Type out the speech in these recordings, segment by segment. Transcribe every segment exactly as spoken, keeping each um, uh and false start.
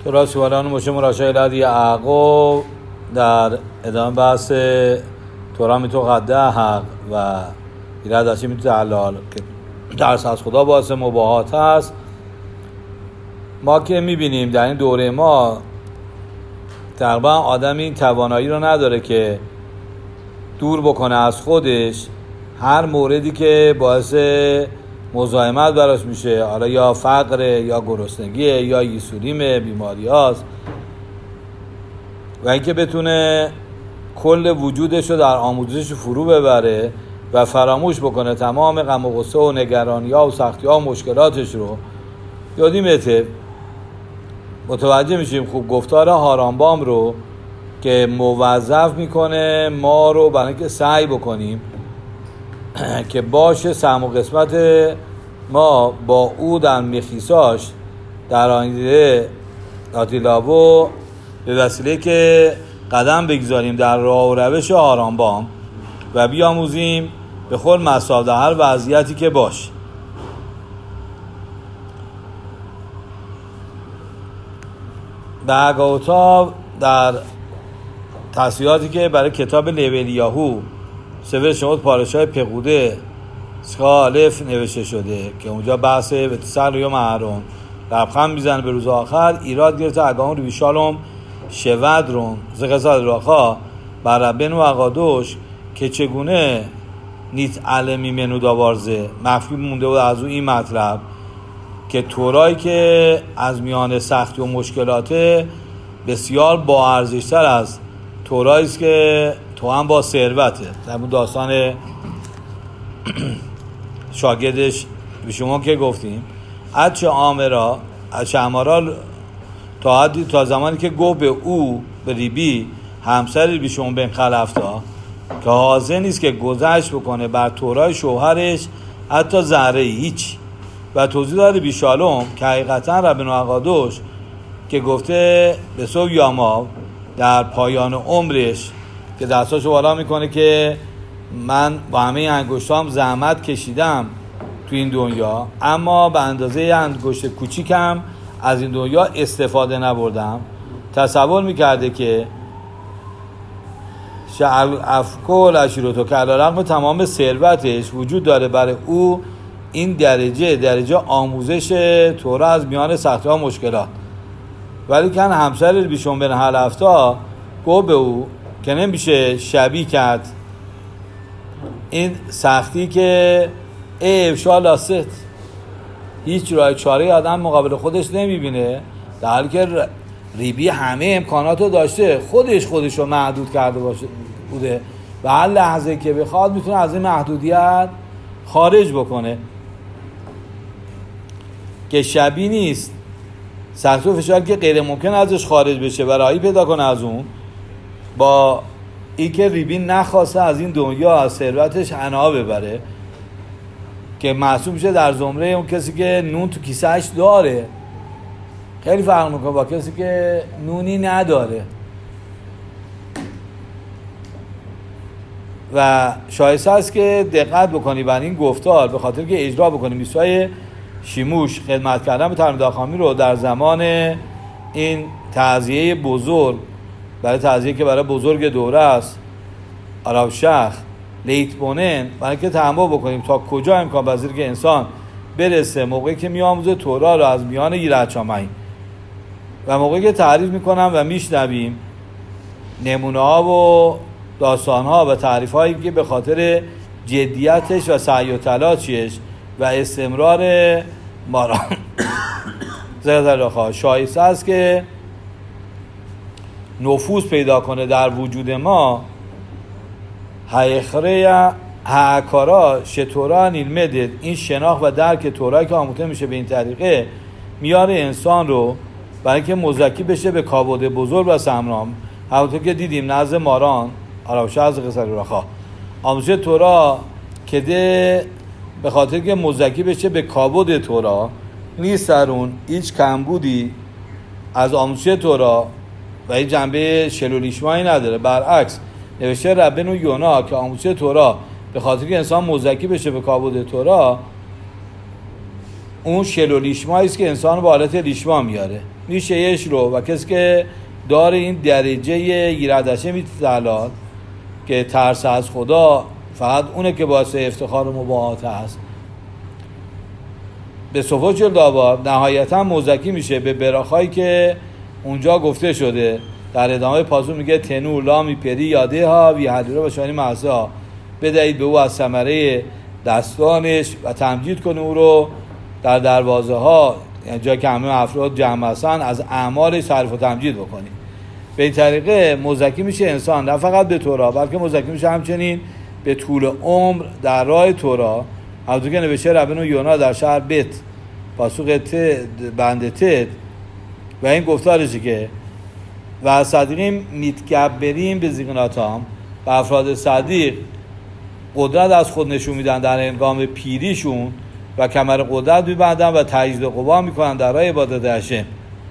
تورا سوالان مشه مراشای لدی عقو در ادامه بحث تورا میتو قده حق و ایراد هستی میتو حلال که درس از خدا باعث مباهات هست. ما که میبینیم در این دوره ما تقریبا آدم این توانایی رو نداره که دور بکنه از خودش هر موردی که باعث مزاحمت براش میشه، حالا یا فقر یا گرسنگی یا یسوریم بیماری هاست، و اینکه بتونه کل وجودش رو در آموزش فرو ببره و فراموش بکنه تمام غم و غصه و نگرانی ها و سختی ها و مشکلاتش رو. یادیم اته متوجه میشیم خوب گفتار هارامبام رو که موظف میکنه ما رو برای اینکه سعی بکنیم که باشه سهم و قسمت ما با او در میخیساش در آینده آتیلاوو به وسیله که قدم بگذاریم در راه و روش هارامبام و بیاموزیم به خود مصاب در هر وضعیتی که باشه. بهگاوتا در تصویراتی که برای کتاب لیویلیاهو سفر شمود پارشای پقوده سخالف نوشته شده که اونجا بحث به تسل یا محرون لبخند میزنه به روز آخر ایراد گرفته اگاون روی شالوم شود رون زقصاد راخا بر ربن و اقادوش که چگونه نیت علمی منو داوارزه مفهوم مونده بود از او این مطلب که تورایی که از میان سختی و مشکلات بسیار با ارزشتر از تورایی است که تو هم با ثروته. در داستان شاگردش به شما که گفتیم اچه آمرا اچه امارا تا حدی تا زمانی که گفت به او به ریبی همسری به شما بین خلفتا که حاضر نیست که گذشت بکنه بر تورای شوهرش حتی ذره هیچ. و توضیح داره بیشالوم که حقیقتا ربن و اقادوش که گفته به صبح یاما در پایان عمرش که دستاشو بالا میکنه که من با همه انگشتام زحمت کشیدم تو این دنیا اما به اندازه انگشت کوچیکم از این دنیا استفاده نبردم. تصور میکرده که شعل افکول اشیروتو که علیرغم تمام ثروتش وجود داره برای او این درجه درجه آموزش تورا از میان سختی ها مشکلات. ولی کن همسر بیشون بین هل هفته گفت به او که نمیشه شبیه کرد این سختی که ای افشال است هیچ راه چاره آدم مقابل خودش نمیبینه، در حالی که ریبی همه امکاناتو داشته خودش خودش رو محدود کرده باشه بوده و هر لحظه که بخواد میتونه از این محدودیت خارج بکنه که شبیه نیست سختی و فشار که غیر ممکن ازش خارج بشه و راهی پیدا کنه از اون با ای که ریبی نخواسته از این دنیا از ثروتش حنا ببره که محسوب میشه در زمره اون کسی که نون تو کیسهش داره. خیلی فرق میکنه با کسی که نونی نداره. و شایسته است که دقت بکنی بر این گفتار به خاطر که اجرا بکنی میسای شیموش خدمت کردن به تلمیذ خامی رو در زمان این تعزیه بزرگ برای تعزیه که برای بزرگ دوره است عرب شخ لیت بونن برای که تحمل بکنیم تا کجا امکان پذیر که انسان برسه موقعی که میآموزه تورا رو از میان ایرچامین و موقعی که تعریف میکنم و میشنویم نمونه ها و داستان ها و تعریف هایی که به خاطر جدیتش و سعی و تلاشش و استمرار ماران زرزرخواه شایسته است که نفوذ پیدا کنه در وجود ما. حیخره حکارا شتورا نیلمدد این شناخت و درک تورایی که آموزه میشه به این طریقه میاره انسان رو برای که مزکی بشه به کابود بزرگ و سمرام. همونطور که دیدیم نزد ماران عربشه از قصر رخا آموزش تورا که ده به خاطر که مزکی بشه به کابود تورا نیست در اون هیچ کمبودی از آموزش تورا و این جنبه شلولیشمایی نداره. برعکس نوشته ربن و یونا که آموزش تورا به خاطر که انسان مزکی بشه به کابود تورا اون شلولیشمایی است که انسان به حالت لیشما میاره. میشه یش رو و کسی که داره این درجه ایرادشه میتعلال که ترس از خدا فقط اونه که باعث افتخار و مباهات هست. به صفحه جلدآور نهایتا موزکی میشه به براخایی که اونجا گفته شده. در ادامه پاسو میگه تنور لامی پری یاده ها وی حدیره و شانی معزه ها، بدهید به او از ثمره دستانش و تمجید کنه او رو در دروازه ها، یعنی جایی که همه افراد جمع هستن از اعمالش تعریف و تمجید بکنید. به این طریقه مزکی میشه انسان نه فقط به تورا، بلکه مزکی میشه همچنین به طول عمر در راه تورا. همونطور که نوشته ربنا یونا در شهر بیت پاسوق ت بنده تت و این گفتارشه که و صدیقیم میتکبریم به زیغناتام، و افراد صدیق قدرت از خود نشون میدن در هنگام پیریشون و کمر قدرت میبندن و تجدید قوا میکنن در راه عبادت هشم،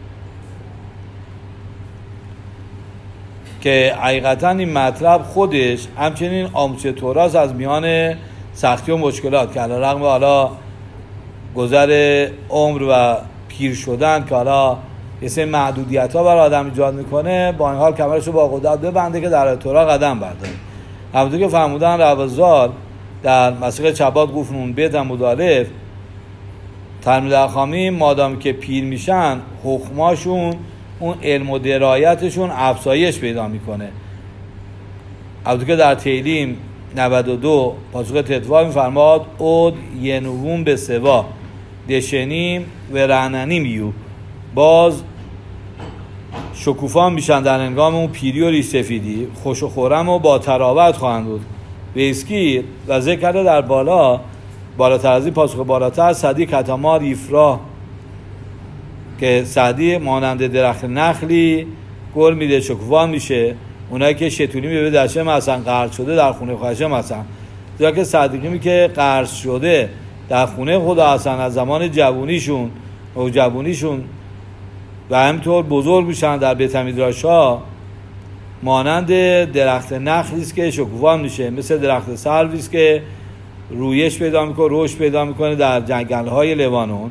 که حقیقتا این مطلب خودش همچنین آموزش توراست از میان سختی و مشکلات که علی رغم حالا گذر عمر و پیر شدن که حالا یه سری محدودیت ها برای آدم ایجاد میکنه، با این حال کمرشو با قدرت ببنده که در تورا قدم برداره. همونطور که فرمودن روزال در مسیح چبات گفتنون بیت هم مدالف تلمیذ خامی مادامی که پیر میشن حکماشون اون علم و درایتشون افزایش پیدا میکنه. همونطور که در تیلیم نود و دو پاسوق تدوا میفرماد اود ینوون به سوا دشنیم و رعننیم یو، باز شکوفان میشن در هنگام اون پیری و ریش سفیدی، خوش و خورم و با تراوت خواهند بود. به اسکی و ذکر کرده در بالا بالاتر از این پاسخ بالاتر سعدی کتامار ایفرا که سعدی مانند درخت نخلی گل میده شکوفان میشه. اونایی که شتونی میبه دشم هستن قرض شده در خونه خشم هستن، زیرا که صدیقی که قرض شده در خونه خدا هستن از زمان جوونیشون و جوونیشون و همینطور بزرگ میشن در بیت میدراشا، مانند درخت نخلی است که شکوفان میشه، مثل درخت سروی است که رویش پیدا میکنه رشد پیدا میکنه در جنگل‌های لبنان.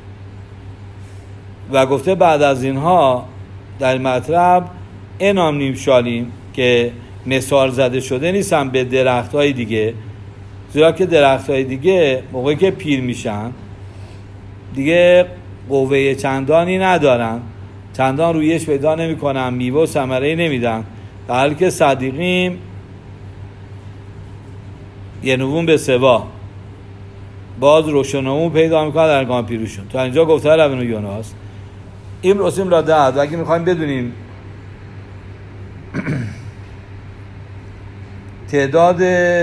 و گفته بعد از اینها در مطلب انام نیمشالیم که مثال زده شده نیستن به درخت‌های دیگه، زیرا که درخت‌های دیگه موقعی که پیر میشن دیگه قوه چندانی ندارن، چندان رویش پیدا نمی کنن، میوه و ثمره‌ای نمیدن، در حالی که صدیقیم یه نوون به سوا باز روشنمون پیدا میکنن در هنگام پیریشون. تا اینجا گفته ربنا یوناس این رسیم را دهد. و اگه میخوایم بدونیم تعداد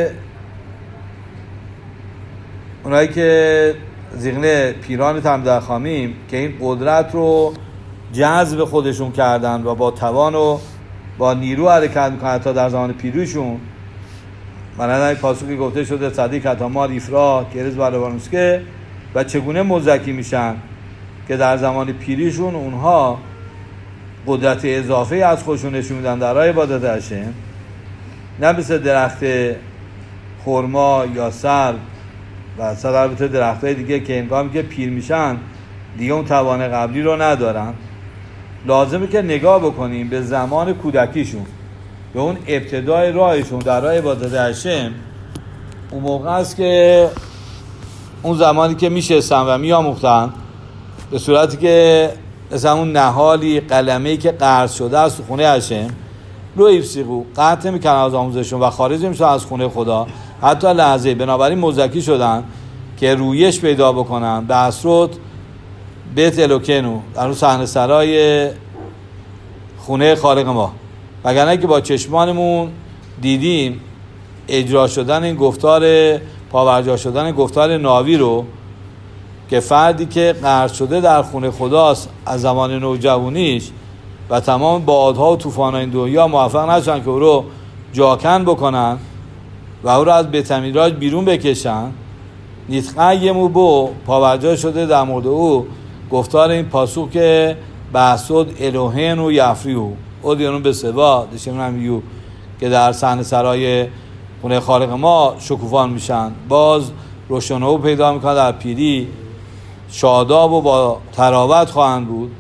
اونایی که زیغن پیران تلمیذ خامیم که این قدرت رو جذب خودشون کردن و با توان و با نیرو حرکت میکنن تا در زمان پیریشون، مانند این پاسوکی گفته شده صدیق کتامار ایفرا کریز بالوانوسکه و چگونه مزکی میشن که در زمان پیریشون اونها قدرت اضافه از خودشون نشون میدن در راه عبادت هشم، نه مثل درخت خرما یا سرو و صد البته درختای دیگه که هنگامی که پیر میشن دیگه اون توان قبلی رو ندارن. لازمه که نگاه بکنیم به زمان کودکیشون، به اون ابتدای راهشون در راه عبادت هشم. اون موقع است که اون زمانی که میشستن و میآموختن به صورتی که مثلا اون نهالی قلمه‌ای که قرض شده از خونه هشم رو ایفسیقو قطع میکنن از آموزشون و خارج میشن از خونه خدا حتی لحظه. بنابراین مزکی شدن که رویش پیدا بکنن به اسرود بیت الوکنو در اون صحنه سرای خونه خالق ما، وگرنه که با چشمانمون دیدیم اجرا شدن این گفتار پاورجا شدن گفتار ناوی رو که فردی که قرض شده در خونه خداست از زمان نوجوانیش و تمام بادها و طوفان‌های این دنیا موفق نشدن که او رو جاکن بکنن و او رو از بیت میراج بیرون بکشن. نیتقیمو بو پاورجا شده در مورد او گفتار این پاسوک که بحثود الوهن و یفریو او دیانون به سوا دشمن یو که در صحنه سرای خونه خالق ما شکوفان میشن، باز روشنو پیدا میکنن در پیری شاداب و با تراوت خواهند بود.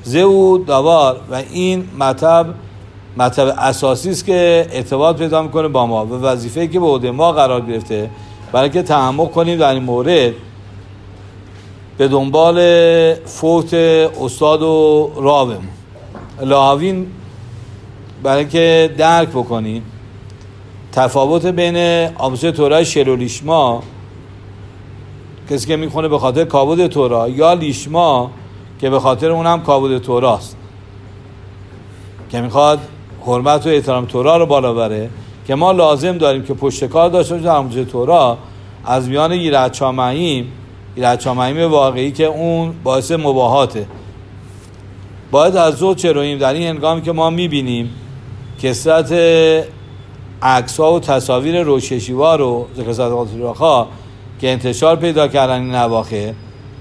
زهو دوار و این مطلب مطلب اساسی است که ارتباط پیدا میکنه با ما و وظیفه‌ای که به عهده ما قرار گرفته برای که تعمق کنیم در این مورد به دنبال فوت استاد و راویم لاوین، برای که درک بکنیم تفاوت بین آموزش تورای شلو لیشما، کسی که میخونه به خاطر کابود تورا، یا لیشما که به خاطر اونم کابود توراست، که میخواد حرمت و احترام تورا رو بالا بره، که ما لازم داریم که پشتکار داشته باشیم در آموزش تورا از میان ایراد چامعیم ایراد چامعیم واقعی که اون باعث مباهاته. باید از زود چرویم در این هنگامی که ما میبینیم کثرت عکس‌ها و تصاویر روششیوار و ذکر صدقات راخا که انتشار پیدا کردن این اواخر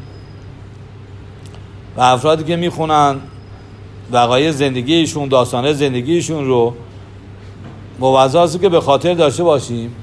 و افرادی که میخونن وقایع زندگیشون، داستانه زندگیشون رو، موظفه که به خاطر داشته باشیم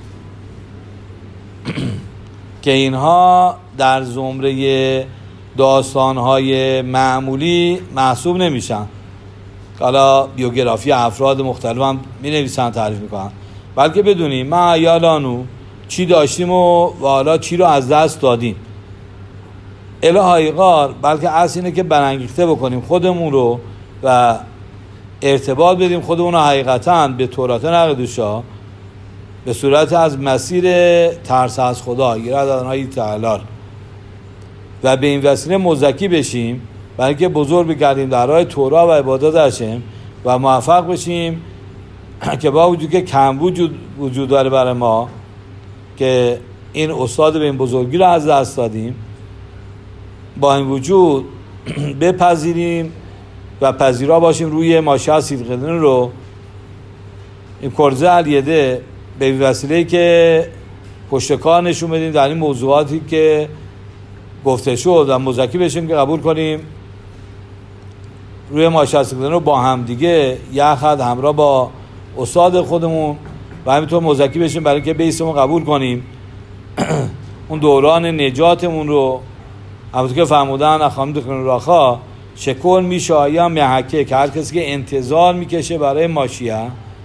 که اینها در زمره داستانهای معمولی محسوب نمیشن. حالا بیوگرافی افراد مختلف هم می نویسن، تعریف میکنن، بلکه بدونیم ما یالانو چی داشتیم و, و حالا چی رو از دست دادیم. الهایقار بلکه اصل اینه که برانگیخته بکنیم خودمون رو و ارتباط بدیم خودمون رو حقیقتاً به تورات نقدوشا به صورت از مسیر ترس از خدا، ایراد آنهای تعالی، و به این وسیله مزکی بشیم برای اینکه بزرگ بگردیم در راه تورا و عبادت هاشم و موفق بشیم که با وجود که کم وجود وجود داره برای ما که این استاد به این بزرگی رو از دست دادیم، با این وجود بپذیریم و پذیرا باشیم روی ماشا سیدقدن رو، این کرزه علیده به وسیله که پشتکار نشون بدیم در این موضوعاتی که گفته شد و مزکی بشیم که قبول کنیم روی ماشا سیدقدن رو با هم دیگه یک خط همراه با استاد خودمون و همینطور مزکی بشیم برای که بیسمون قبول کنیم اون دوران نجاتمون رو. همونطور که فرمودن اخوام دکتر راخا شکل میشه آیا محکه که هر کسی که انتظار میکشه برای ماشیه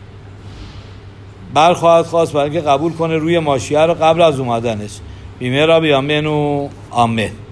برخواهد خواست برای که قبول کنه روی ماشیه رو قبل از اومدنش. بیمه را بیامین و آمین.